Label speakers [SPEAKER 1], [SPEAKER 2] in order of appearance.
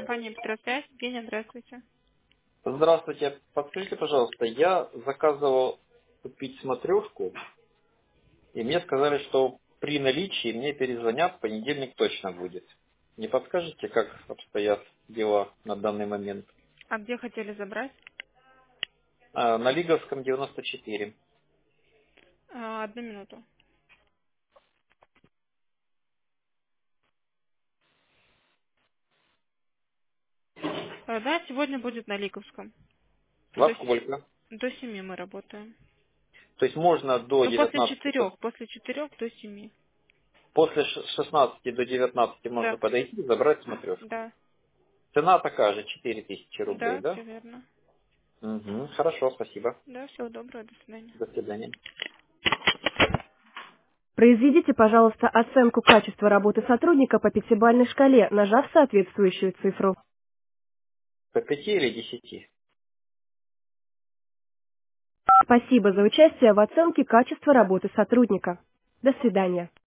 [SPEAKER 1] компания Петросвязь. Евгения, здравствуйте.
[SPEAKER 2] Здравствуйте. Подскажите, пожалуйста, я заказывал купить смотрешку, и мне сказали, что при наличии мне перезвонят, в понедельник точно будет. Не подскажете, как обстоят дела на данный момент?
[SPEAKER 1] А где хотели забрать?
[SPEAKER 2] На Лиговском 94.
[SPEAKER 1] Одну минуту. Да, сегодня будет на Лиговском.
[SPEAKER 2] Во сколько?
[SPEAKER 1] До 7 мы работаем.
[SPEAKER 2] То есть можно до
[SPEAKER 1] Ну, после
[SPEAKER 2] 19,
[SPEAKER 1] 4, после 4 до 7.
[SPEAKER 2] после 16 до 19 можно
[SPEAKER 1] Да,
[SPEAKER 2] подойти и забрать смотрешку.
[SPEAKER 1] да,
[SPEAKER 2] Цена такая же, 4000 рублей,
[SPEAKER 1] да,
[SPEAKER 2] да?
[SPEAKER 1] все верно.
[SPEAKER 2] Угу, хорошо, спасибо.
[SPEAKER 1] Да, всего доброго, до свидания.
[SPEAKER 2] До свидания.
[SPEAKER 3] Произведите, пожалуйста, оценку качества работы сотрудника по пятибалльной шкале, нажав соответствующую цифру.
[SPEAKER 2] По 5 или 10?
[SPEAKER 3] Спасибо за участие в оценке качества работы сотрудника. До свидания.